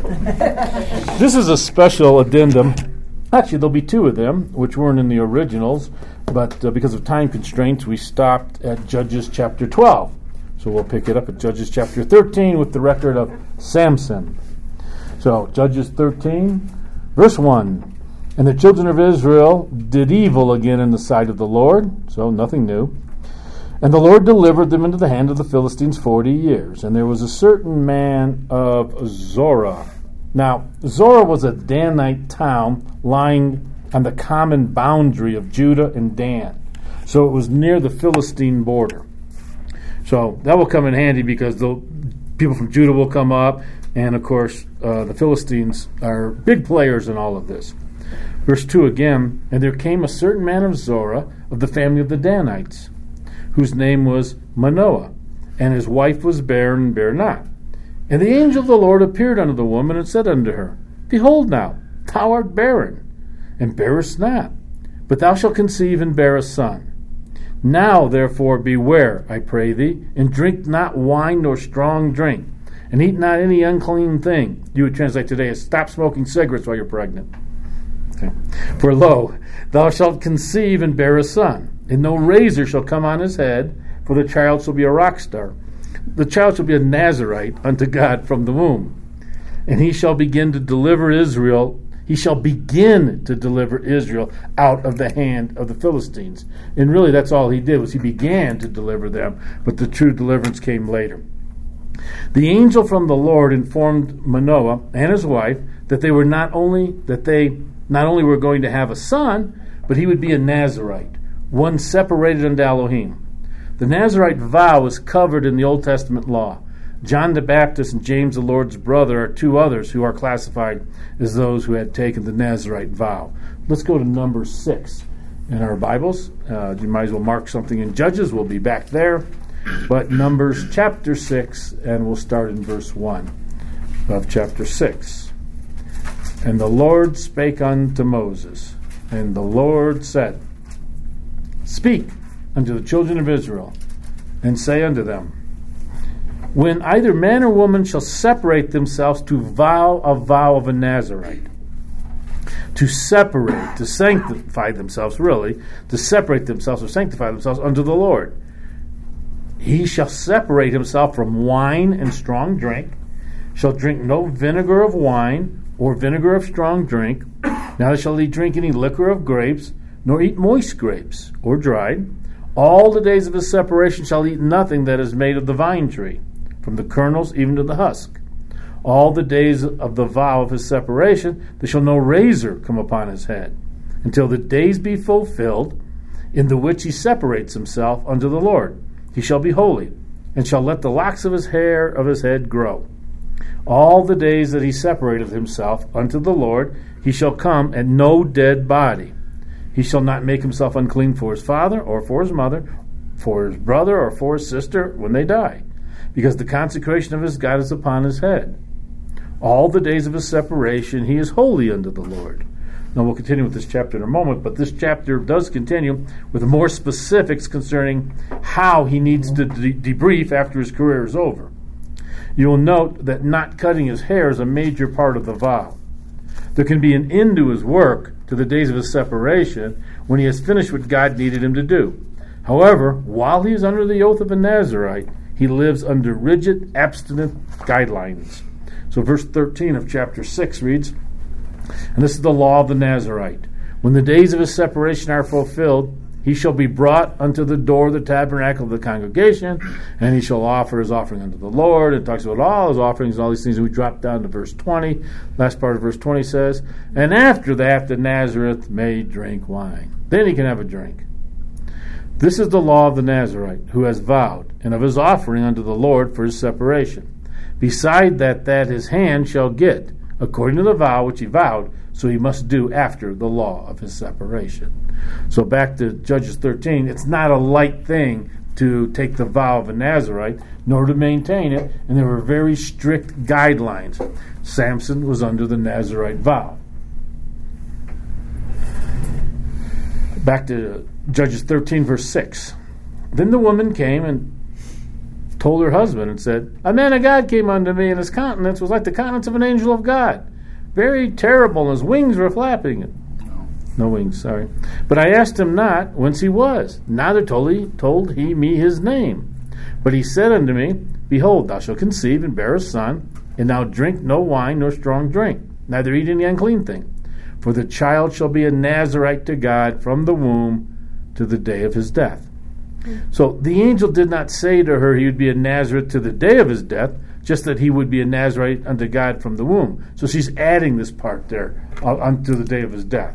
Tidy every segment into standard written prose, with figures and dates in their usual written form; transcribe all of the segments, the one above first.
This is a special addendum. Actually, there'll be two of them, which weren't in the originals, but because of time constraints, we stopped at Judges chapter 12. So we'll pick it up at Judges chapter 13 with the record of Samson. So, Judges 13, verse 1. And the children of Israel did evil again in the sight of the Lord, so nothing new. And the Lord delivered them into the hand of the Philistines 40 years. And there was a certain man of Zorah. Now, Zorah was a Danite town lying on the common boundary of Judah and Dan. So it was near the Philistine border. So that will come in handy because the people from Judah will come up. And, of course, the Philistines are big players in all of this. Verse 2 again, and there came a certain man of Zorah of the family of the Danites, whose name was Manoah, and his wife was barren and bare not. And the angel of the Lord appeared unto the woman and said unto her, Behold now, thou art barren, and bearest not, but thou shalt conceive and bear a son. Now therefore beware, I pray thee, and drink not wine nor strong drink, and eat not any unclean thing. You would translate today as stop smoking cigarettes while you're pregnant. Okay. For lo, thou shalt conceive and bear a son, and no razor shall come on his head, for the child shall be a rock star. The child shall be a Nazarite unto God from the womb. And he shall begin to deliver Israel. He shall begin to deliver Israel out of the hand of the Philistines. And really that's all he did, was he began to deliver them, but the true deliverance came later. The angel from the Lord informed Manoah and his wife that they not only were going to have a son, but he would be a Nazarite, one separated unto Elohim. The Nazarite vow is covered in the Old Testament law. John the Baptist and James the Lord's brother are two others who are classified as those who had taken the Nazarite vow. Let's go to number 6 in our Bibles. You might as well mark something in Judges. We'll be back there. But Numbers chapter 6, and we'll start in verse 1 of chapter 6. And the Lord spake unto Moses, and the Lord said, Speak unto the children of Israel, and say unto them, When either man or woman shall separate themselves to vow a vow of a Nazarite, to separate, to sanctify themselves, really, to separate themselves or sanctify themselves unto the Lord, he shall separate himself from wine and strong drink, shall drink no vinegar of wine or vinegar of strong drink, neither shall he drink any liquor of grapes, nor eat moist grapes, or dried. All the days of his separation shall eat nothing that is made of the vine tree, from the kernels even to the husk. All the days of the vow of his separation, there shall no razor come upon his head, until the days be fulfilled, in the which he separates himself unto the Lord. He shall be holy, and shall let the locks of his hair of his head grow. All the days that he separateth himself unto the Lord, he shall come at no dead body. He shall not make himself unclean for his father, or for his mother, for his brother, or for his sister, when they die, because the consecration of his God is upon his head. All the days of his separation he is holy unto the Lord. Now we'll continue with this chapter in a moment, but this chapter does continue with more specifics concerning how he needs to debrief after his career is over. You will note that not cutting his hair is a major part of the vow. There can be an end to his work to the days of his separation when he has finished what God needed him to do. However, while he is under the oath of a Nazarite, he lives under rigid, abstinent guidelines. So verse 13 of chapter 6 reads, And this is the law of the Nazarite. When the days of his separation are fulfilled, he shall be brought unto the door of the tabernacle of the congregation, and he shall offer his offering unto the Lord. It talks about all his offerings and all these things, and we drop down to verse 20. Last part of verse 20 says, And after that the Nazareth may drink wine. Then he can have a drink. This is the law of the Nazarite, who has vowed, and of his offering unto the Lord for his separation. Beside that his hand shall get, according to the vow which he vowed, so he must do after the law of his separation. So back to Judges 13, it's not a light thing to take the vow of a Nazarite, nor to maintain it, and there were very strict guidelines. Samson was under the Nazarite vow. Back to Judges 13, verse 6. Then the woman came and told her husband and said, "A man of God came unto me, and his countenance was like the countenance of an angel of God, very terrible, and his wings were flapping." No wings, sorry. "But I asked him not whence he was, neither told he me his name. But he said unto me, Behold, thou shalt conceive and bear a son, and thou drink no wine nor strong drink, neither eat any unclean thing. For the child shall be a Nazarite to God from the womb to the day of his death." So the angel did not say to her he would be a Nazarite to the day of his death, just that he would be a Nazarite unto God from the womb. So she's adding this part there, unto the day of his death.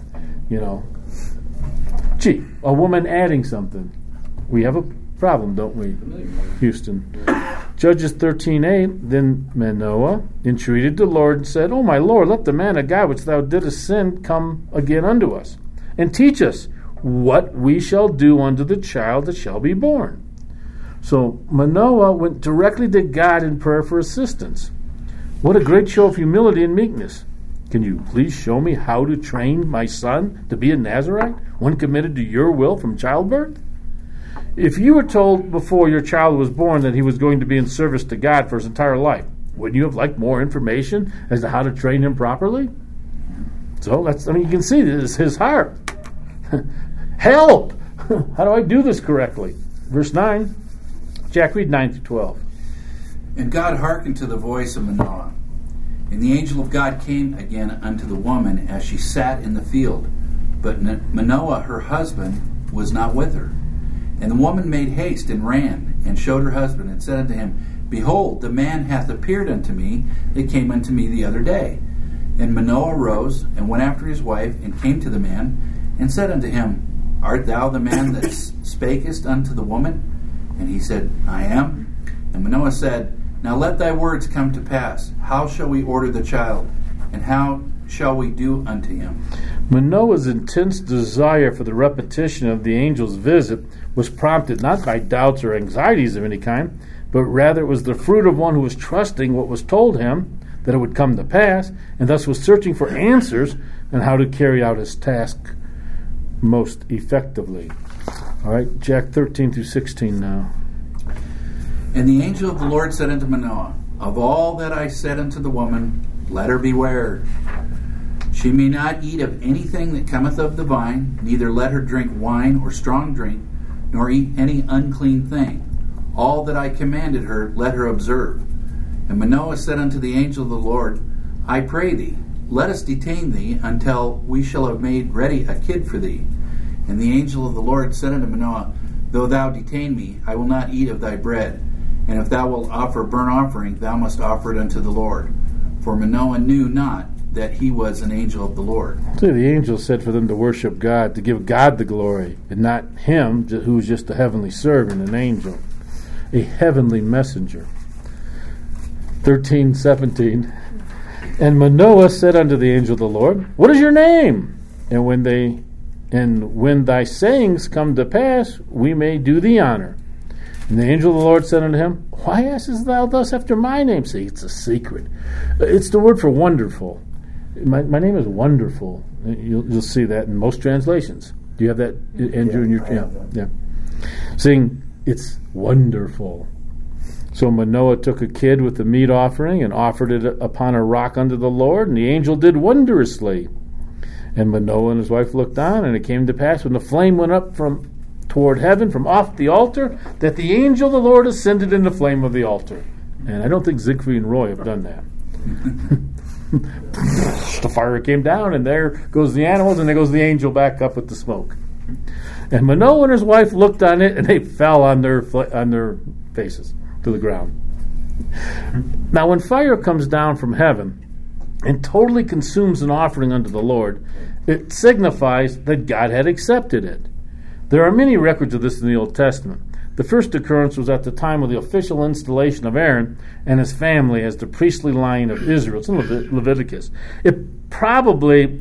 Gee, a woman adding something. We have a problem, don't we, Houston? Judges 13:8, then Manoah entreated the Lord and said, "O my Lord, let the man of God which thou didst send come again unto us, and teach us what we shall do unto the child that shall be born." So Manoah went directly to God in prayer for assistance. What a great show of humility and meekness. "Can you please show me how to train my son to be a Nazarite, one committed to your will from childbirth?" If you were told before your child was born that he was going to be in service to God for his entire life, wouldn't you have liked more information as to how to train him properly? So you can see this is his heart. Help! How do I do this correctly? Verse 9. Jack, read 9 through 12. "And God hearkened to the voice of Manoah. And the angel of God came again unto the woman as she sat in the field. But Manoah, her husband, was not with her. And the woman made haste and ran, and showed her husband, and said unto him, Behold, the man hath appeared unto me that came unto me the other day. And Manoah arose, and went after his wife, and came to the man, and said unto him, Art thou the man that spakest unto the woman? And he said, I am. And Manoah said, Now let thy words come to pass. How shall we order the child? And how shall we do unto him? Manoah's intense desire for the repetition of the angel's visit was prompted not by doubts or anxieties of any kind, but rather it was the fruit of one who was trusting what was told him, that it would come to pass, and thus was searching for answers on how to carry out his task most effectively. All right, Jack, 13 through 16 now. And the angel of the Lord said unto Manoah, Of all that I said unto the woman, let her beware. She may not eat of anything that cometh of the vine, neither let her drink wine or strong drink, nor eat any unclean thing. All that I commanded her, let her observe. And Manoah said unto the angel of the Lord, I pray thee, let us detain thee until we shall have made ready a kid for thee. And the angel of the Lord said unto Manoah, Though thou detain me, I will not eat of thy bread. And if thou wilt offer burnt offering, thou must offer it unto the Lord. For Manoah knew not that he was an angel of the Lord. So the angel said for them to worship God, to give God the glory, and not him, who's just a heavenly servant, an angel, a heavenly messenger. 13:17. And Manoah said unto the angel of the Lord, What is your name? And when thy sayings come to pass, we may do thee honor. And the angel of the Lord said unto him, Why askest thou thus after my name? See, it's a secret. It's the word for wonderful. My name is Wonderful. You'll see that in most translations. Do you have that, Andrew? In your yeah. Saying it's wonderful. So Manoah took a kid with the meat offering and offered it upon a rock unto the Lord, and the angel did wondrously. And Manoah and his wife looked on, and it came to pass when the flame went up from toward heaven from off the altar, that the angel of the Lord ascended in the flame of the altar. And I don't think Siegfried and Roy have done that. The fire came down, and there goes the animals, and there goes the angel back up with the smoke. And Manoah and his wife looked on it, and they fell on their faces to the ground. Now, when fire comes down from heaven and totally consumes an offering unto the Lord, it signifies that God had accepted it. There are many records of this in the Old Testament. The first occurrence was at the time of the official installation of Aaron and his family as the priestly line of Israel. It's in Leviticus. It probably,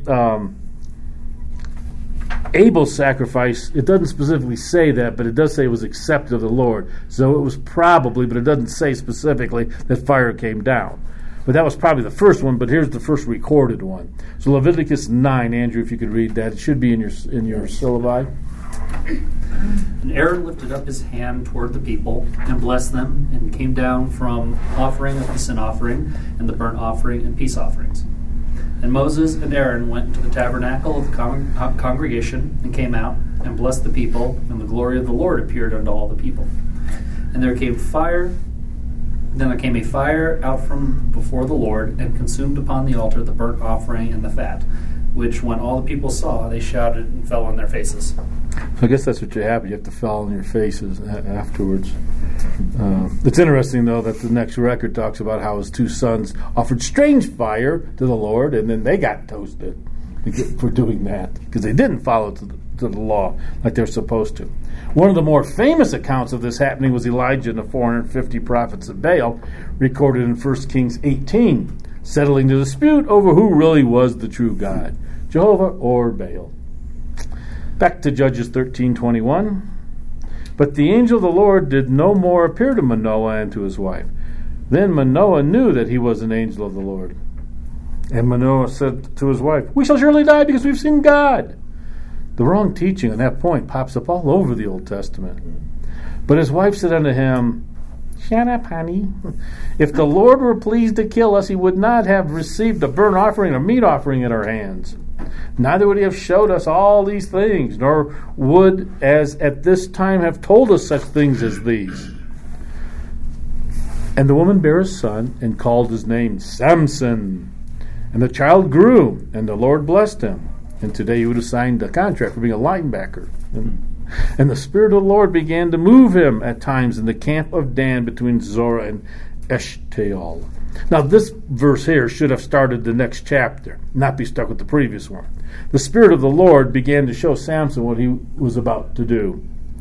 Abel's sacrifice, it doesn't specifically say that, but it does say it was accepted of the Lord. So it was probably, but it doesn't say specifically that fire came down. But that was probably the first one, but here's the first recorded one. So Leviticus 9, Andrew, if you could read that. It should be in your syllabi. And Aaron lifted up his hand toward the people and blessed them, and came down from offering of the sin offering and the burnt offering and peace offerings. And Moses and Aaron went into the tabernacle of the congregation and came out and blessed the people, and the glory of the Lord appeared unto all the people. And there came fire. Then there came a fire out from before the Lord, and consumed upon the altar the burnt offering and the fat, which when all the people saw, they shouted and fell on their faces. So I guess that's what you have. You have to fall on your faces afterwards. It's interesting, though, that the next record talks about how his two sons offered strange fire to the Lord, and then they got toasted for doing that because they didn't follow to the law like they're supposed to. One of the more famous accounts of this happening was Elijah and the 450 prophets of Baal, recorded in 1 Kings 18, settling the dispute over who really was the true God, Jehovah or Baal. Back to Judges 13:21. But the angel of the Lord did no more appear to Manoah and to his wife. Then Manoah knew that he was an angel of the Lord. And Manoah said to his wife, "We shall surely die because we've seen God." The wrong teaching on that point pops up all over the Old Testament. But his wife said unto him, "Shut up, honey. If the Lord were pleased to kill us, he would not have received a burnt offering or meat offering at our hands. Neither would he have showed us all these things, nor would, as at this time, have told us such things as these." And the woman bare a son, and called his name Samson. And the child grew, and the Lord blessed him. And today he would have signed a contract for being a linebacker. And the Spirit of the Lord began to move him at times in the camp of Dan between Zorah and Eshtaol. Now this verse here should have started the next chapter, not be stuck with the previous one. The Spirit of the Lord began to show Samson what he was about to do.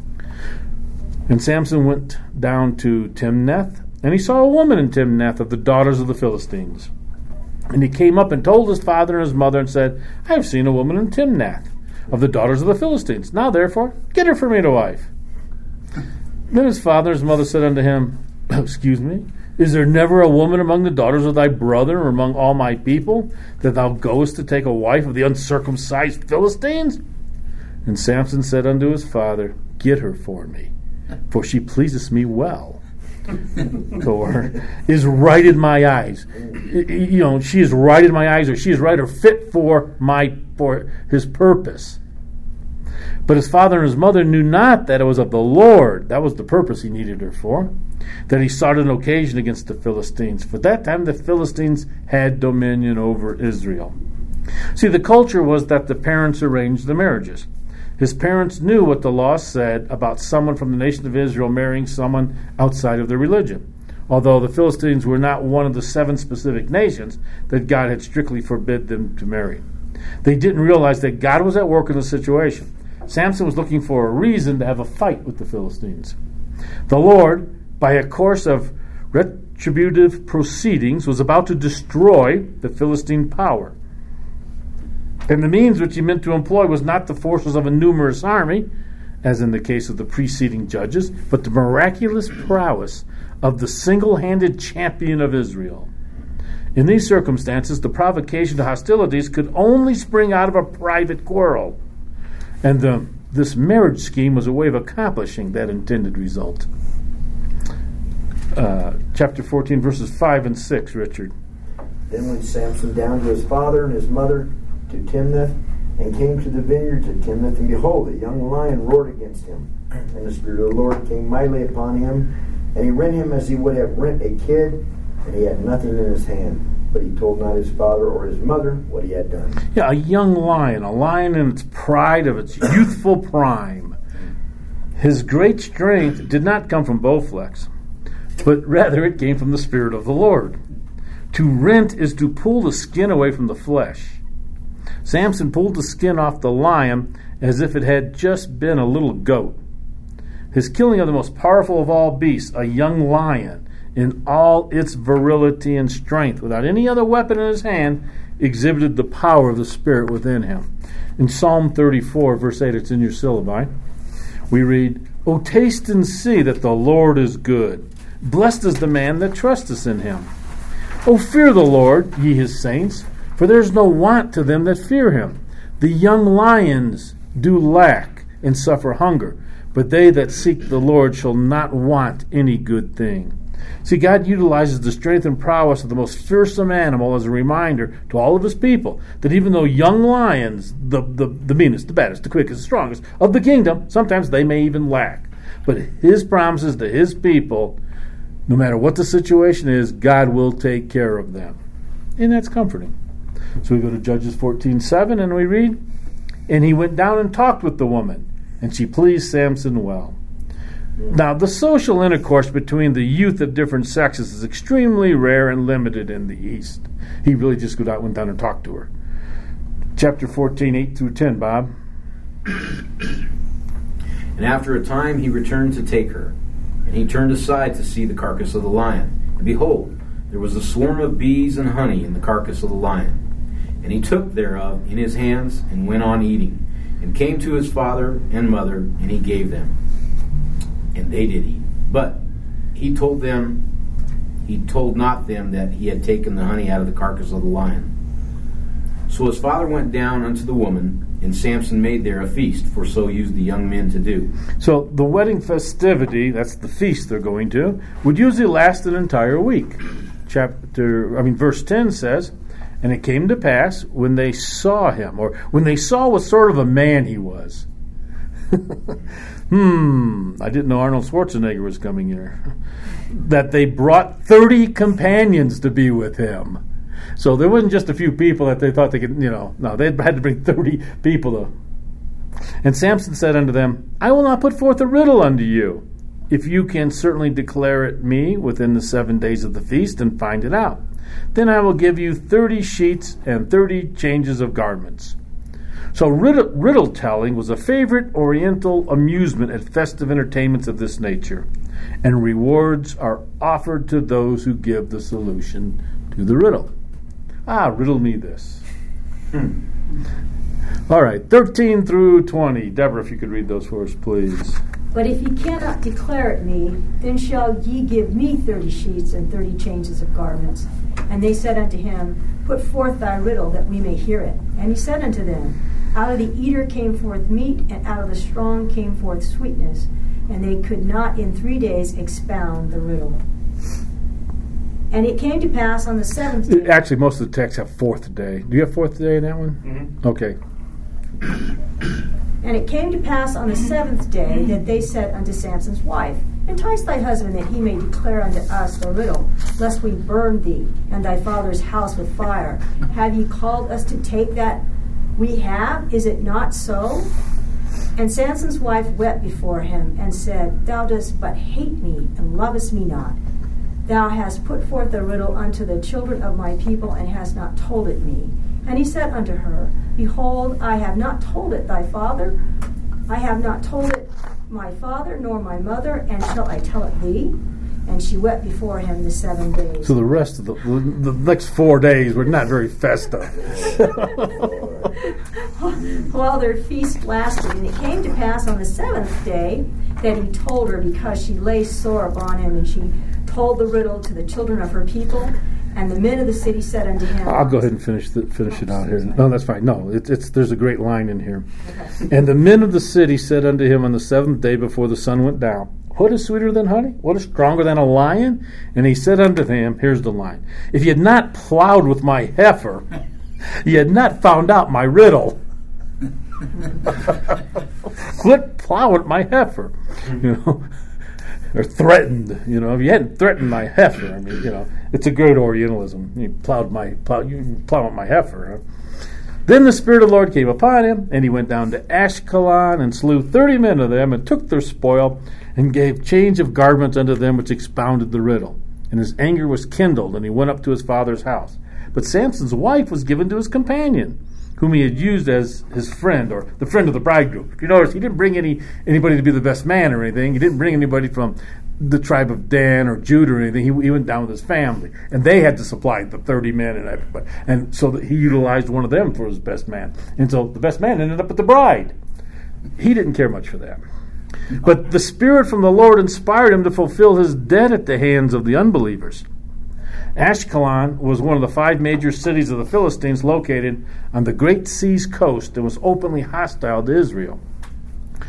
And Samson went down to Timnath, and he saw a woman in Timnath of the daughters of the Philistines. And he came up and told his father and his mother and said, "I have seen a woman in Timnath of the daughters of the Philistines. Now therefore, get her for me to wife." Then his father and his mother said unto him, "Excuse me, is there never a woman among the daughters of thy brother or among all my people, that thou goest to take a wife of the uncircumcised Philistines?" And Samson said unto his father, "Get her for me, for she pleases me well." Or is right in my eyes. She is right in my eyes, or she is right or fit for his purpose. But his father and his mother knew not that it was of the Lord. That was the purpose he needed her for. That he sought an occasion against the Philistines. For that time the Philistines had dominion over Israel. See, the culture was that the parents arranged the marriages. His parents knew what the law said about someone from the nation of Israel marrying someone outside of their religion, although the Philistines were not one of the 7 specific nations that God had strictly forbid them to marry. They didn't realize that God was at work in the situation. Samson was looking for a reason to have a fight with the Philistines. The Lord, by a course of retributive proceedings, was about to destroy the Philistine power. And the means which he meant to employ was not the forces of a numerous army, as in the case of the preceding judges, but the miraculous prowess of the single-handed champion of Israel. In these circumstances, the provocation to hostilities could only spring out of a private quarrel. And this marriage scheme was a way of accomplishing that intended result. Chapter 14, verses 5 and 6, Richard. Then went Samson down to his father and his mother to Timnath, and came to the vineyards at Timnath, and behold, a young lion roared against him. And the Spirit of the Lord came mightily upon him, and he rent him as he would have rent a kid, and he had nothing in his hand. But he told not his father or his mother what he had done. Yeah, a young lion, a lion in its pride of its youthful prime. His great strength did not come from Bowflex, but rather it came from the Spirit of the Lord. To rent is to pull the skin away from the flesh. Samson pulled the skin off the lion as if it had just been a little goat. His killing of the most powerful of all beasts, a young lion, in all its virility and strength, without any other weapon in his hand, exhibited the power of the Spirit within him. In Psalm 34, verse 8, it's in your syllabi, we read, "O taste and see that the Lord is good. Blessed is the man that trusteth in him. O fear the Lord, ye his saints, for there is no want to them that fear him. The young lions do lack, and suffer hunger. But they that seek the Lord shall not want any good thing. See, God utilizes the strength and prowess of the most fearsome animal as a reminder to all of his people that even though young lions, the meanest, the baddest, the quickest, the strongest of the kingdom, sometimes they may even lack. But his promises to his people, no matter what the situation is, God will take care of them. And that's comforting. So we go to Judges 14:7 and we read, "And he went down and talked with the woman, and she pleased Samson well." Now, the social intercourse between the youth of different sexes is extremely rare and limited in the East. He really just went down and talked to her. Chapter 14, 8 through 10, Bob. And after a time he returned to take her. And he turned aside to see the carcass of the lion. And behold, there was a swarm of bees and honey in the carcass of the lion. And he took thereof in his hands and went on eating, and came to his father and mother, and he gave them. And they did eat. But he told not them that he had taken the honey out of the carcass of the lion. So his father went down unto the woman, and Samson made there a feast, for so used the young men to do. So the wedding festivity, that's the feast they're going to, would usually last an entire week. Verse 10 says, "And it came to pass when they saw him," or when they saw what sort of a man he was. I didn't know Arnold Schwarzenegger was coming here. That they brought 30 companions to be with him. So there wasn't just a few people that they thought they could, no, they had to bring 30 people. And Samson said unto them, "I will not put forth a riddle unto you, if you can certainly declare it me within the 7 days of the feast and find it out. Then I will give you 30 sheets and 30 changes of garments." So riddle telling was a favorite Oriental amusement at festive entertainments of this nature, and rewards are offered to those who give the solution to the riddle. Riddle me this. All right, 13 through 20. Deborah, if you could read those for us, please. "But if ye cannot declare it me, then shall ye give me 30 sheets and 30 changes of garments. And they said unto him, Put forth thy riddle, that we may hear it. And he said unto them, Out of the eater came forth meat, and out of the strong came forth sweetness. And they could not in 3 days expound the riddle. And it came to pass on the 7th day." Actually, most of the texts have fourth day. Do you have fourth day in that one? Mm-hmm. Okay. "And it came to pass on the 7th day that they said unto Samson's wife, Entice thy husband, that he may declare unto us the riddle, lest we burn thee and thy father's house with fire. Have ye called us to take that we have? Is it not so? And Samson's wife wept before him, and said, Thou dost but hate me, and lovest me not. Thou hast put forth the riddle unto the children of my people, and hast not told it me. And he said unto her, Behold, I have not told it thy father. I have not told it my father, nor my mother, and shall I tell it thee? And she wept before him the 7 days. So the rest of the next 4 days were not very festive. While their feast lasted, and it came to pass on the 7th day that he told her, because she lay sore upon him, and she told the riddle to the children of her people. And the men of the city said unto him, I'll go ahead and finish it out here. No, that's fine. No, there's a great line in here. Okay. And the men of the city said unto him on the 7th day before the sun went down, What is sweeter than honey? What is stronger than a lion? And he said unto them, here's the line, If ye had not plowed with my heifer, ye had not found out my riddle. Quit plowing my heifer. Or threatened, if you hadn't threatened my heifer, it's a good Orientalism. You plow with my heifer. Huh? Then the Spirit of the Lord came upon him, and he went down to Ashkelon, and slew 30 men of them, and took their spoil, and gave change of garments unto them which expounded the riddle. And his anger was kindled, and he went up to his father's house. But Samson's wife was given to his companion, whom he had used as his friend, or the friend of the bridegroom. If you notice, he didn't bring anybody to be the best man or anything. He didn't bring anybody from the tribe of Dan or Judah or anything. He went down with his family. And they had to supply the 30 men and everybody. And so he utilized one of them for his best man. And so the best man ended up with the bride. He didn't care much for that. But the Spirit from the Lord inspired him to fulfill his debt at the hands of the unbelievers. Ashkelon was one of the 5 major cities of the Philistines located on the Great Sea's coast and was openly hostile to Israel.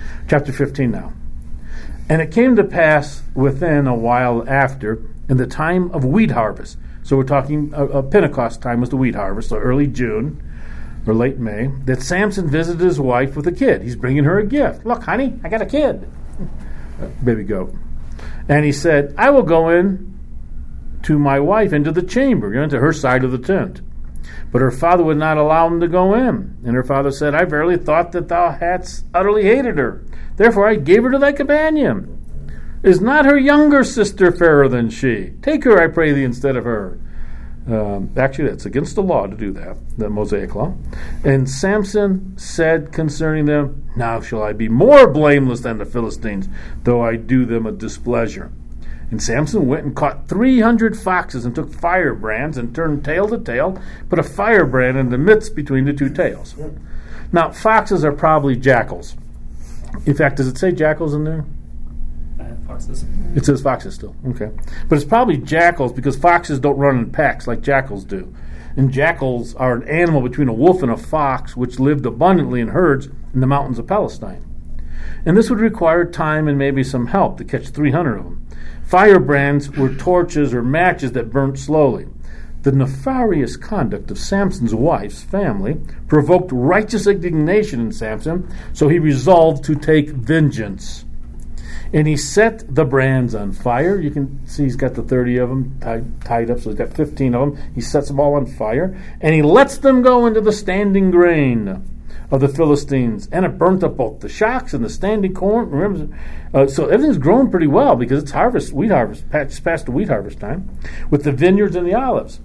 Chapter 15 now. And it came to pass within a while after, in the time of wheat harvest. So we're talking Pentecost time was the wheat harvest, so early June or late May, that Samson visited his wife with a kid. He's bringing her a gift. Look, honey, I got a kid. Baby goat. And he said, I will go in to my wife into the chamber, into her side of the tent. But her father would not allow him to go in. And her father said, I verily thought that thou hadst utterly hated her. Therefore I gave her to thy companion. Is not her younger sister fairer than she? Take her, I pray thee, instead of her. Actually, that's against the law to do that, the Mosaic law. And Samson said concerning them, now shall I be more blameless than the Philistines, though I do them a displeasure. And Samson went and caught 300 foxes and took firebrands and turned tail to tail, put a firebrand in the midst between the two tails. Now, foxes are probably jackals. In fact, does it say jackals in there? Foxes. It says foxes still. Okay. But it's probably jackals because foxes don't run in packs like jackals do. And jackals are an animal between a wolf and a fox which lived abundantly in herds in the mountains of Palestine. And this would require time and maybe some help to catch 300 of them. Firebrands were torches or matches that burnt slowly. The nefarious conduct of Samson's wife's family provoked righteous indignation in Samson, so he resolved to take vengeance. And he set the brands on fire. You can see he's got the 30 of them tied up, so he's got 15 of them. He sets them all on fire, and he lets them go into the standing grain of the Philistines. And it burnt up both the shocks and the standing corn. Remember, so everything's growing pretty well because it's harvest, wheat harvest, past the wheat harvest time, with the vineyards and the olives.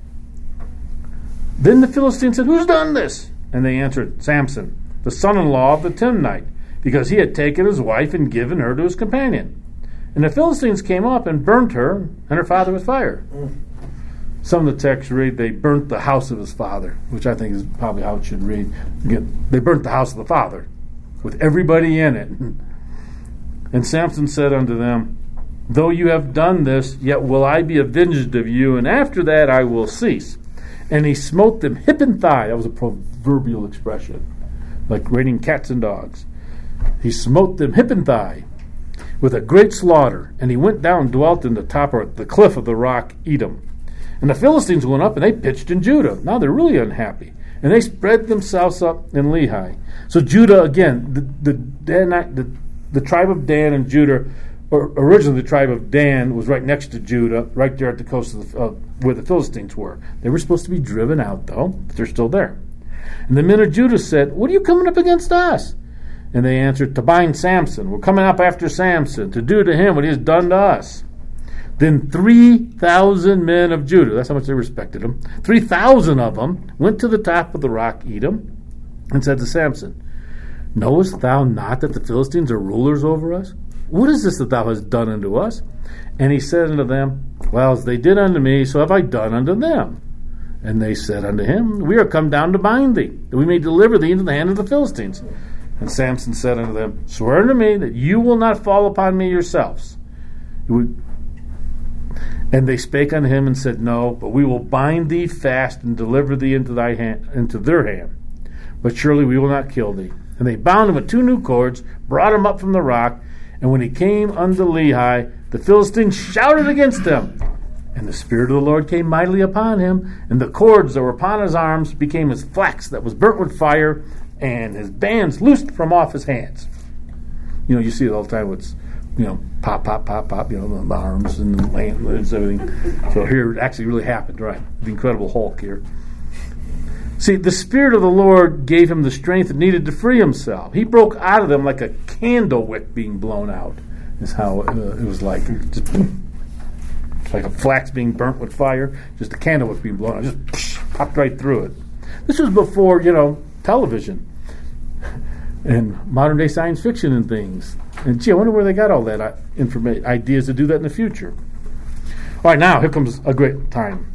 Then the Philistines said, who's done this? And they answered, Samson, the son-in-law of the Timnite, because he had taken his wife and given her to his companion. And the Philistines came up and burnt her and her father with fire. Some of the texts read, they burnt the house of his father, which I think is probably how it should read. Again, they burnt the house of the father with everybody in it. And Samson said unto them, though you have done this, yet will I be avenged of you, and after that I will cease. And he smote them hip and thigh. That was a proverbial expression, like raiding cats and dogs. He smote them hip and thigh with a great slaughter, and he went down and dwelt in the top of the cliff of the rock Edom. And the Philistines went up and they pitched in Judah. Now they're really unhappy. And they spread themselves up in Lehi. So Judah, again, the tribe of Dan and Judah, or originally the tribe of Dan was right next to Judah, right there at the coast of where the Philistines were. They were supposed to be driven out, though, but they're still there. And the men of Judah said, what are you coming up against us? And they answered, to bind Samson. We're coming up after Samson, to do to him what he has done to us. Then 3,000 men of Judah, that's how much they respected him, 3,000 of them went to the top of the rock Edom and said to Samson, knowest thou not that the Philistines are rulers over us? What is this that thou hast done unto us? And he said unto them, well, as they did unto me, so have I done unto them. And they said unto him, we are come down to bind thee, that we may deliver thee into the hand of the Philistines. And Samson said unto them, swear unto me that you will not fall upon me yourselves. And they spake unto him and said, no, but we will bind thee fast and deliver thee into thy hand, into their hand. But surely we will not kill thee. And they bound him with 2 new cords, brought him up from the rock, and when he came unto Lehi, the Philistines shouted against him. And the Spirit of the Lord came mightily upon him, and the cords that were upon his arms became as flax that was burnt with fire, and his bands loosed from off his hands. You know, you see it all the time with, pop, pop, pop, pop, the arms and the hands, everything. So here it actually really happened, right? The Incredible Hulk here. See, the Spirit of the Lord gave him the strength needed to free himself. He broke out of them like a candle wick being blown out, is how it was like. Just like a flax being burnt with fire, just a candle wick being blown out. Just popped right through it. This was before, television and modern day science fiction and things. And gee, I wonder where they got all that ideas to do that in the future. All right, now here comes a great time.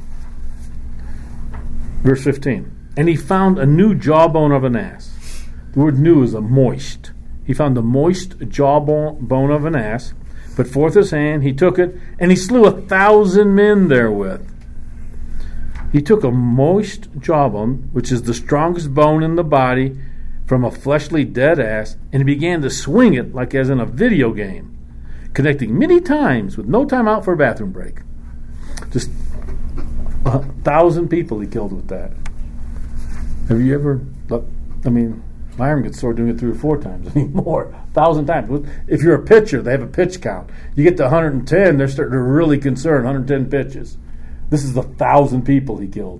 Verse 15. And he found a new jawbone of an ass. The word new is a moist. He found the moist jawbone of an ass, put forth his hand, he took it, and he slew 1,000 men therewith. He took a moist jawbone, which is the strongest bone in the body, from a fleshly dead ass, and he began to swing it like as in a video game, connecting many times with no time out for a bathroom break. Just 1,000 people he killed with that. Have you ever looked? I mean, my arm gets sore doing it 3 or 4 times anymore. 1,000 times. If you're a pitcher, they have a pitch count. You get to 110, they're starting to really concern 110 pitches. This is 1,000 people he killed.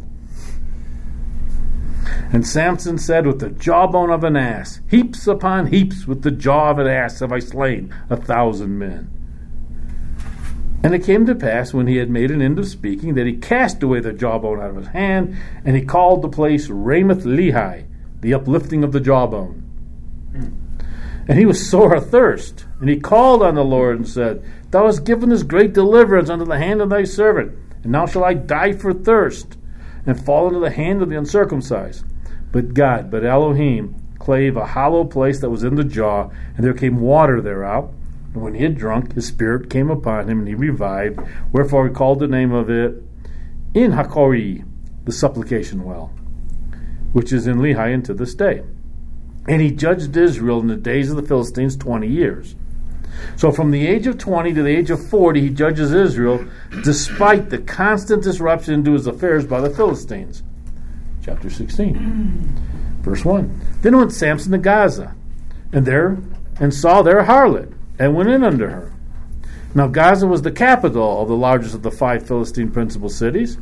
And Samson said, with the jawbone of an ass, heaps upon heaps with the jaw of an ass have I slain 1,000 men. And it came to pass, when he had made an end of speaking, that he cast away the jawbone out of his hand, and he called the place Ramoth Lehi, the uplifting of the jawbone. And he was sore athirst, and he called on the Lord and said, Thou hast given this great deliverance unto the hand of thy servant, and now shall I die for thirst, and fall into the hand of the uncircumcised. But God, but Elohim, clave a hollow place that was in the jaw, and there came water thereout. And when he had drunk, his spirit came upon him, and he revived. Wherefore he called the name of it In Hakori, the supplication well, which is in Lehi unto this day. And he judged Israel in the days of the Philistines 20 years. So from the age of 20 to the age of 40, he judges Israel, despite the constant disruption into his affairs by the Philistines. Chapter 16, verse 1. Then went Samson to Gaza, and saw there a harlot, and went in unto her. Now Gaza was the capital of the largest of the 5 Philistine principal cities.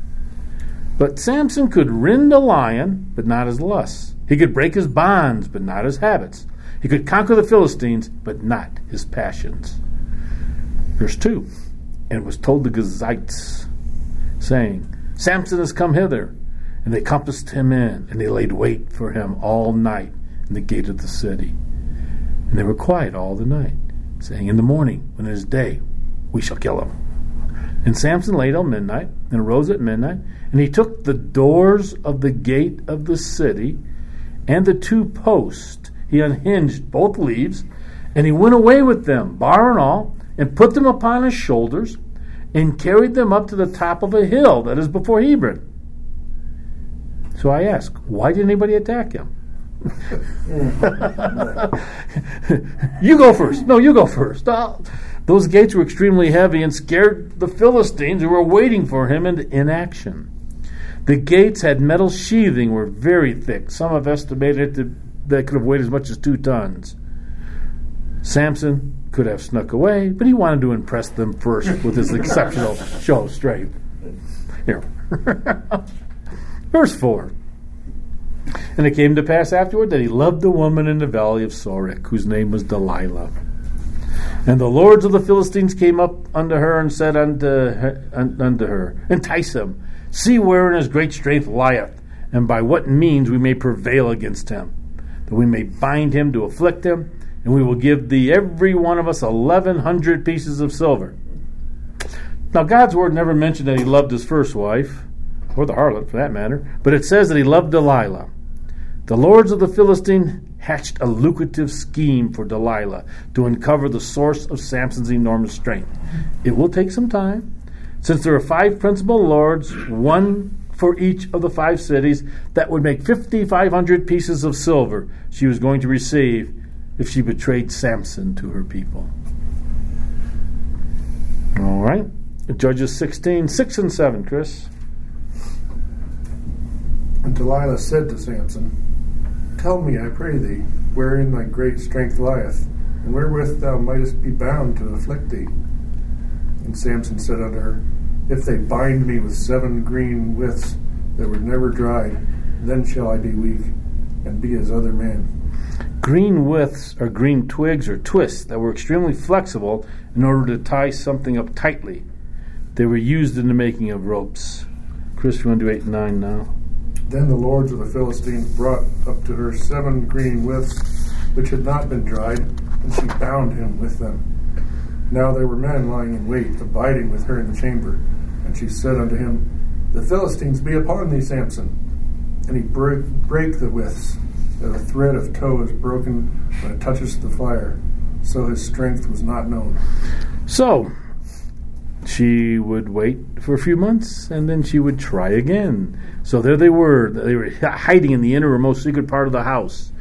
But Samson could rend a lion, but not his lusts. He could break his bonds, but not his habits. He could conquer the Philistines, but not his passions. Verse 2. And it was told the Gazites, saying, Samson has come hither. And they compassed him in, and they laid wait for him all night in the gate of the city. And they were quiet all the night, saying, In the morning, when it is day, we shall kill him. And Samson lay till midnight, and arose at midnight, and he took the doors of the gate of the city, and the 2 posts. He unhinged both leaves, and he went away with them, bar and all, and put them upon his shoulders, and carried them up to the top of a hill that is before Hebron. So I ask, why did anybody attack him? You go first. No, you go first. Those gates were extremely heavy and scared the Philistines who were waiting for him into inaction. The gates had metal sheathing, were very thick. Some have estimated that they could have weighed as much as 2 tons. Samson could have snuck away, but he wanted to impress them first with his exceptional show of strength. Here. Verse 4. And it came to pass afterward that he loved a woman in the valley of Sorek, whose name was Delilah. And the lords of the Philistines came up unto her and said unto her, Entice him, see wherein his great strength lieth, and by what means we may prevail against him, that we may bind him to afflict him, and we will give thee every one of us 1,100 pieces of silver. Now God's word never mentioned that he loved his first wife, or the harlot for that matter, but it says that he loved Delilah. The lords of the Philistine hatched a lucrative scheme for Delilah to uncover the source of Samson's enormous strength. It will take some time. Since there are 5 principal lords, 1 for each of the 5 cities, that would make 5,500 pieces of silver she was going to receive if she betrayed Samson to her people. All right. Judges 16, 6 and 7, Chris. And Delilah said to Samson, Tell me, I pray thee, wherein thy great strength lieth, and wherewith thou mightest be bound to afflict thee. And Samson said unto her, If they bind me with 7 green withs that were never dried, then shall I be weak, and be as other men. Green withs are green twigs or twists that were extremely flexible in order to tie something up tightly. They were used in the making of ropes. Chris, you want to do 8 and 9 now? Then the lords of the Philistines brought up to her 7 green withs, which had not been dried, and she bound him with them. Now there were men lying in wait, abiding with her in the chamber. And she said unto him, The Philistines be upon thee, Samson. And he brake the withs, that a thread of tow is broken when it touches the fire. So his strength was not known. So she would wait for a few months, and then she would try again. So there they were. They were hiding in the inner or most secret part of the house.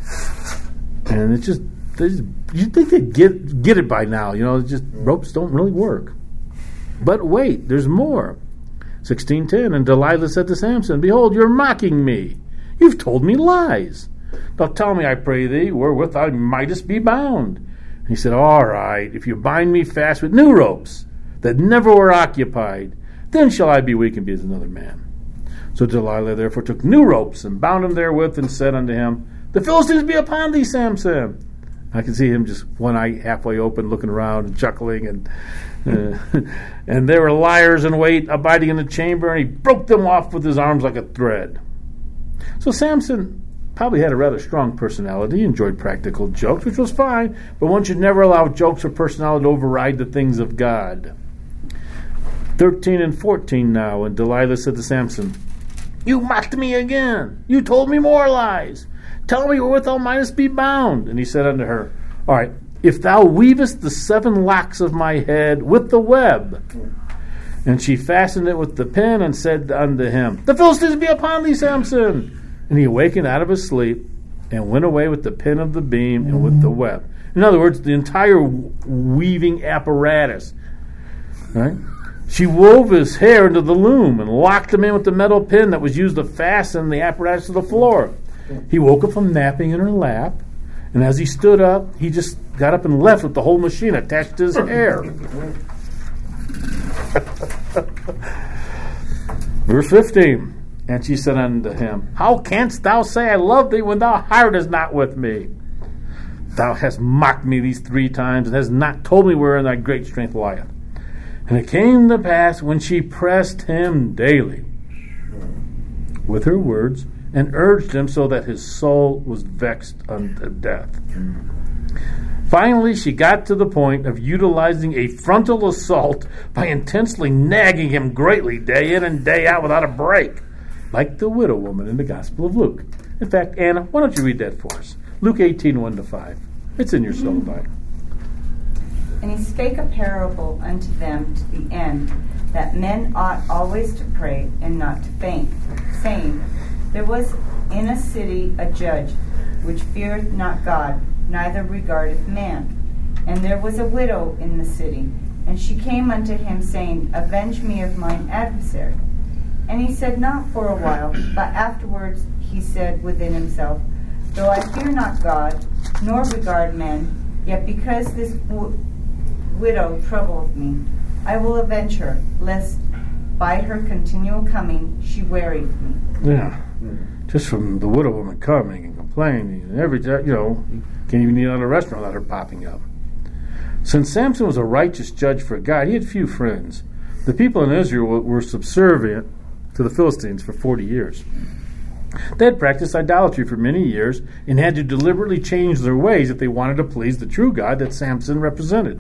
And it's just, you'd think they'd get it by now. Just ropes don't really work. But wait, there's more. 16:10, and Delilah said to Samson, "Behold, you're mocking me. You've told me lies. Now tell me, I pray thee, wherewith I mightest be bound." And he said, "All right, if you bind me fast with new ropes that never were occupied, then shall I be weak and be as another man." So Delilah therefore took new ropes and bound him therewith and said unto him, "The Philistines be upon thee, Samson." I can see him just one eye halfway open, looking around and chuckling, and there were liars in wait abiding in the chamber, and he broke them off with his arms like a thread. So Samson probably had a rather strong personality, enjoyed practical jokes, which was fine, but one should never allow jokes or personality to override the things of God. 13 and 14 now, and Delilah said to Samson, "You mocked me again. You told me more lies. Tell me wherewith thou mightest be bound." And he said unto her, "All right, if thou weavest the 7 locks of my head with the web." And she fastened it with the pin and said unto him, "The Philistines be upon thee, Samson." And he awakened out of his sleep and went away with the pin of the beam and with the web. In other words, the entire weaving apparatus. Right? She wove his hair into the loom and locked him in with the metal pin that was used to fasten the apparatus to the floor. He woke up from napping in her lap, and as he stood up, he just got up and left with the whole machine attached to his hair. Verse 15, and she said unto him, "How canst thou say I love thee when thou heart is not with me? Thou hast mocked me these 3 times, and hast not told me wherein thy great strength lieth." And it came to pass, when she pressed him daily with her words, and urged him so that his soul was vexed unto death. Finally, she got to the point of utilizing a frontal assault by intensely nagging him greatly day in and day out without a break, like the widow woman in the Gospel of Luke. In fact, Anna, why don't you read that for us? Luke 18, 1-5. It's in your syllabi. And he spake a parable unto them to the end, that men ought always to pray and not to faint, saying, There was in a city a judge, which feareth not God, neither regardeth man. And there was a widow in the city, and she came unto him, saying, Avenge me of mine adversary. And he said not for a while, but afterwards he said within himself, Though I fear not God, nor regard men, yet because this widow troubleth me, I will avenge her, lest by her continual coming she wearieth me. Yeah. Just from the widow woman coming and complaining, and every day, you can't even eat at a restaurant without her popping up. Since Samson was a righteous judge for God, he had few friends. The people in Israel were subservient to the Philistines for 40 years. They had practiced idolatry for many years and had to deliberately change their ways if they wanted to please the true God that Samson represented.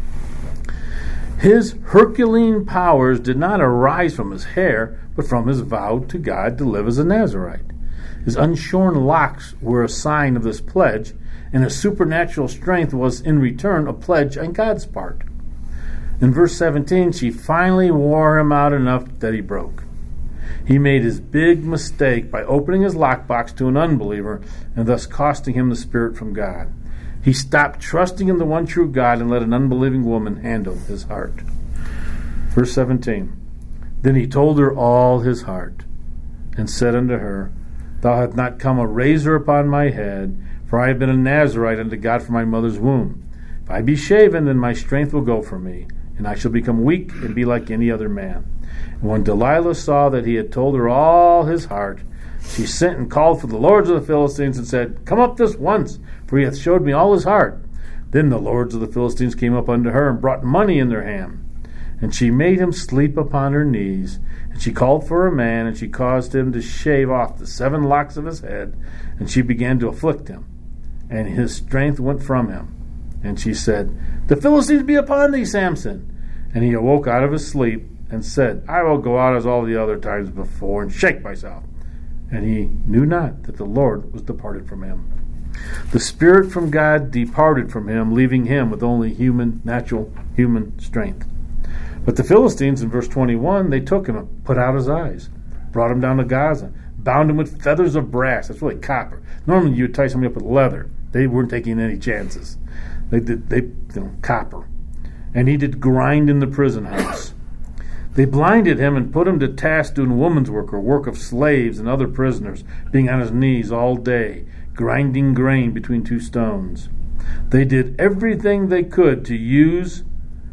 His Herculean powers did not arise from his hair, but from his vow to God to live as a Nazirite. His unshorn locks were a sign of this pledge, and his supernatural strength was in return a pledge on God's part. In verse 17, she finally wore him out enough that he broke. He made his big mistake by opening his lockbox to an unbeliever and thus costing him the Spirit from God. He stopped trusting in the one true God and let an unbelieving woman handle his heart. Verse 17, Then he told her all his heart, and said unto her, Thou hast not come a razor upon my head, for I have been a Nazirite unto God from my mother's womb. If I be shaven, then my strength will go from me, and I shall become weak and be like any other man. And when Delilah saw that he had told her all his heart, she sent and called for the lords of the Philistines and said, Come up this once, for he hath showed me all his heart. Then the lords of the Philistines came up unto her and brought money in their hand. And she made him sleep upon her knees. And she called for a man, and she caused him to shave off the 7 locks of his head. And she began to afflict him, and his strength went from him. And she said, The Philistines be upon thee, Samson. And he awoke out of his sleep, and said, I will go out as all the other times before, and shake myself. And he knew not that the Lord was departed from him. The Spirit from God departed from him, leaving him with only natural human strength. But the Philistines, in verse 21, they took him and put out his eyes, brought him down to Gaza, bound him with feathers of brass. That's really copper. Normally you would tie somebody up with leather. They weren't taking any chances. They copper. And he did grind in the prison house. They blinded him and put him to task doing woman's work or work of slaves and other prisoners, being on his knees all day, grinding grain between two stones. They did everything they could to use,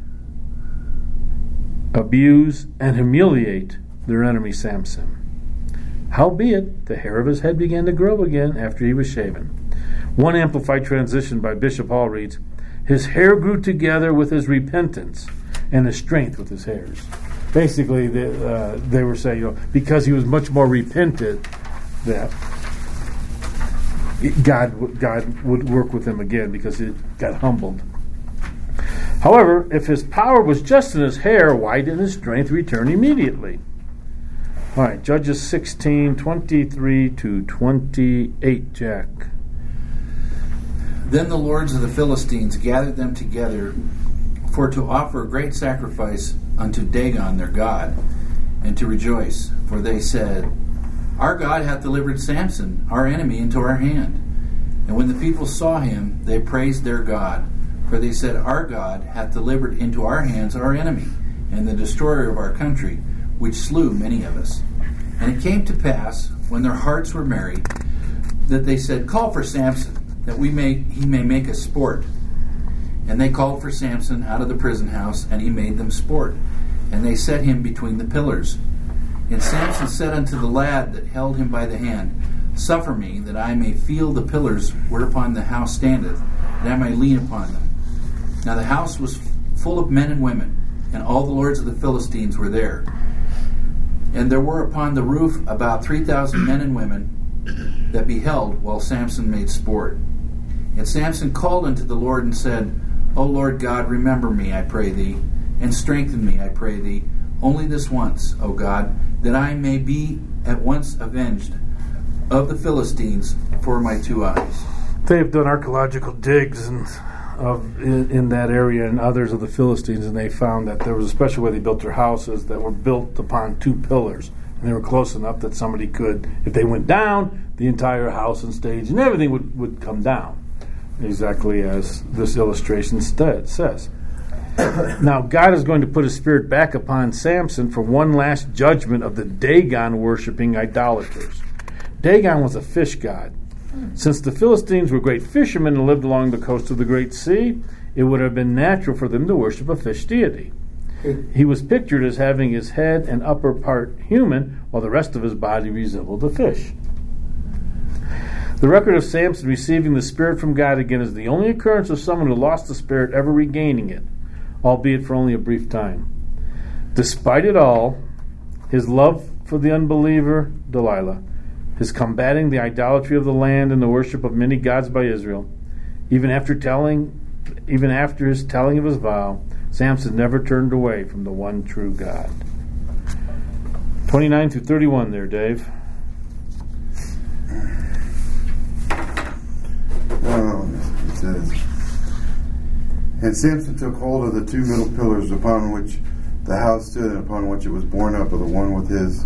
abuse, and humiliate their enemy Samson. Howbeit, the hair of his head began to grow again after he was shaven. One Amplified translation by Bishop Hall reads, his hair grew together with his repentance, and his strength with his hairs. Basically, they were saying, because he was much more repentant, that God would work with him again because he got humbled. However, if his power was just in his hair, why didn't his strength return immediately? All right, Judges 16:23 to 28, Jack. Then the lords of the Philistines gathered them together for to offer a great sacrifice unto Dagon their god, and to rejoice. For they said, our God hath delivered Samson, our enemy, into our hand. And when the people saw him, they praised their God. For they said, our God hath delivered into our hands our enemy, and the destroyer of our country, which slew many of us. And it came to pass, when their hearts were merry, that they said, call for Samson, that he may make us sport. And they called for Samson out of the prison house, and he made them sport. And they set him between the pillars. And Samson said unto the lad that held him by the hand, suffer me, that I may feel the pillars whereupon the house standeth, that I may lean upon them. Now the house was full of men and women, and all the lords of the Philistines were there. And there were upon the roof about 3,000 men and women that beheld while Samson made sport. And Samson called unto the Lord and said, O Lord God, remember me, I pray thee, and strengthen me, I pray thee, only this once, O God, that I may be at once avenged of the Philistines for my two eyes. They've done archaeological digs in that area and others of the Philistines, and they found that there was a special way they built their houses that were built upon two pillars. And they were close enough that somebody could, if they went down, the entire house and stage and everything would come down, exactly as this illustration says. Now, God is going to put his spirit back upon Samson for one last judgment of the Dagon-worshipping idolaters. Dagon was a fish god. Since the Philistines were great fishermen and lived along the coast of the Great Sea, it would have been natural for them to worship a fish deity. He was pictured as having his head and upper part human, while the rest of his body resembled a fish. The record of Samson receiving the Spirit from God again is the only occurrence of someone who lost the Spirit ever regaining it, albeit for only a brief time. Despite it all, his love for the unbeliever Delilah, his combating the idolatry of the land and the worship of many gods by Israel, even after his telling of his vow, Samson never turned away from the one true God. 29 through 31 there, Dave. It says, and Samson took hold of the two middle pillars upon which the house stood, and upon which it was borne up, of the one with his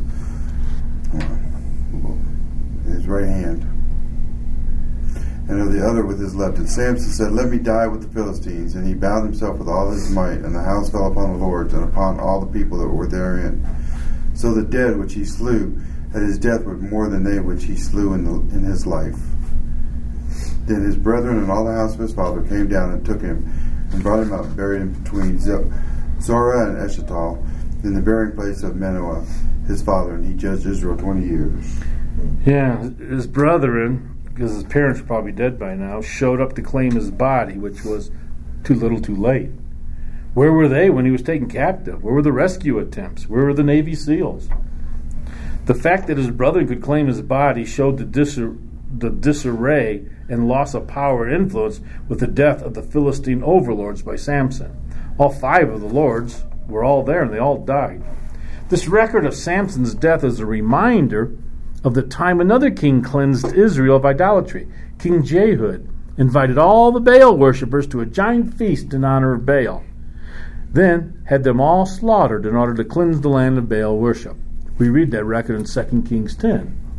right hand, and of the other with his left. And Samson said, let me die with the Philistines. And he bound himself with all his might, and the house fell upon the lords, and upon all the people that were therein. So the dead which he slew at his death were more than they which he slew in his life. Then his brethren and all the house of his father came down and took him, and brought him up, and buried him between Zorah and Eshtaol, in the burying place of Manoah his father, and he judged Israel 20 years. Yeah, his brethren, because his parents were probably dead by now, showed up to claim his body, which was too little too late. Where were they when he was taken captive? Where were the rescue attempts? Where were the Navy SEALs? The fact that his brother could claim his body showed the disarray and loss of power and influence with the death of the Philistine overlords by Samson. All 5 of the lords were all there, and they all died. This record of Samson's death is a reminder of the time another king cleansed Israel of idolatry. King Jehud invited all the Baal worshippers to a giant feast in honor of Baal, then had them all slaughtered in order to cleanse the land of Baal worship. We read that record in 2 Kings 10.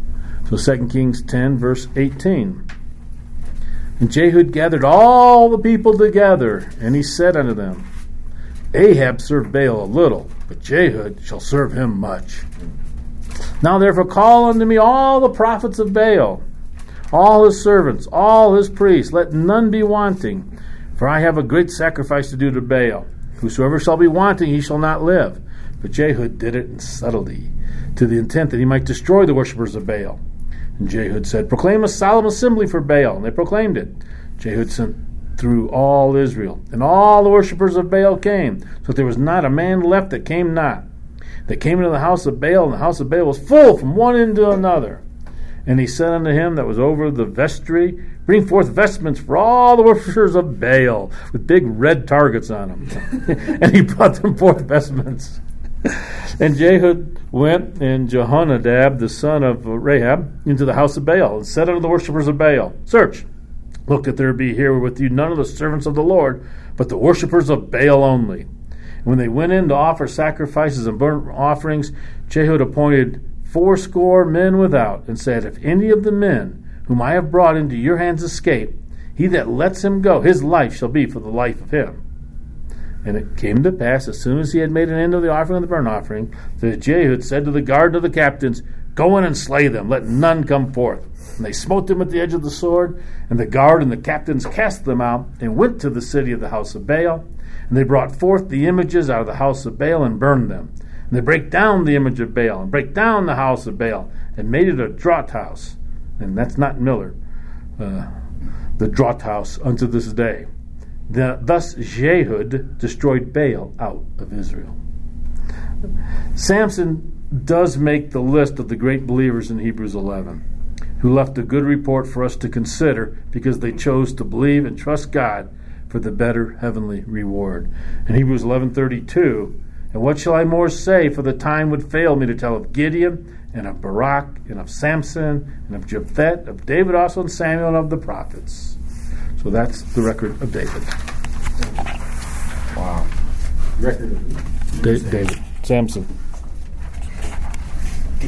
So 2 Kings 10, verse 18. And Jehud gathered all the people together, and he said unto them, Ahab served Baal a little, but Jehud shall serve him much. Now therefore call unto me all the prophets of Baal, all his servants, all his priests, let none be wanting, for I have a great sacrifice to do to Baal. Whosoever shall be wanting, he shall not live. But Jehud did it in subtlety, to the intent that he might destroy the worshippers of Baal. And Jehud said, Proclaim a solemn assembly for Baal. And they proclaimed it. Jehud sent through all Israel, and all the worshippers of Baal came, so that there was not a man left that came not. They came into the house of Baal, and the house of Baal was full from one end to another. And he said unto him that was over the vestry, Bring forth vestments for all the worshippers of Baal, with big red targets on them. And he brought them forth vestments. And Jehud went, and Jehonadab, the son of Rahab, into the house of Baal, and said unto the worshippers of Baal, Search, look that there be here with you none of the servants of the Lord, but the worshippers of Baal only. And when they went in to offer sacrifices and burnt offerings, Jehud appointed 80 men without, and said, If any of the men whom I have brought into your hands escape, he that lets him go, his life shall be for the life of him. And it came to pass, as soon as he had made an end of the offering and the burnt offering, that Jehud said to the guard of the captains, Go in and slay them, let none come forth. And they smote them with the edge of the sword, and the guard and the captains cast them out, and went to the city of the house of Baal. And they brought forth the images out of the house of Baal, and burned them. And they brake down the image of Baal, and brake down the house of Baal, and made it a draught house. And that's not Miller, the draught house unto this day. Thus Jehud destroyed Baal out of Israel. Samson does make the list of the great believers in Hebrews 11, who left a good report for us to consider because they chose to believe and trust God for the better heavenly reward. In Hebrews 11:32, And what shall I more say, for the time would fail me to tell of Gideon, and of Barak, and of Samson, and of Jephthah, of David also, and Samuel, and of the prophets. So that's the record of David. Wow. Record of David. Samson.